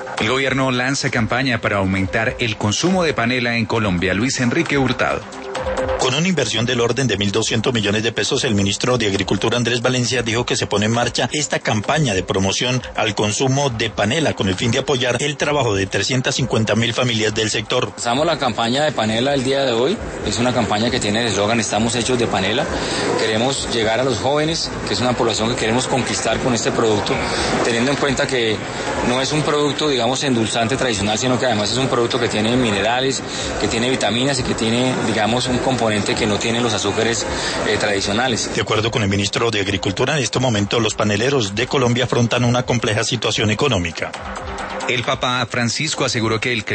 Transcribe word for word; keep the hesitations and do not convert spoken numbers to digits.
El gobierno lanza campaña para aumentar el consumo de panela en Colombia. Luis Enrique Hurtado. Con una inversión del orden de mil doscientos millones de pesos, el ministro de Agricultura Andrés Valencia dijo que se pone en marcha esta campaña de promoción al consumo de panela con el fin de apoyar el trabajo de trescientas cincuenta mil familias del sector. Empezamos la campaña de panela el día de hoy. Es una campaña que tiene el eslogan "Estamos hechos de panela". Queremos llegar a los jóvenes, que es una población que queremos conquistar con este producto, teniendo en cuenta que no es un producto, digamos, endulzante tradicional, sino que además es un producto que tiene minerales, que tiene vitaminas y que tiene, digamos, un componente que no tienen los azúcares eh, tradicionales. De acuerdo con el ministro de Agricultura, en este momento los paneleros de Colombia afrontan una compleja situación económica. El Papa Francisco aseguró que el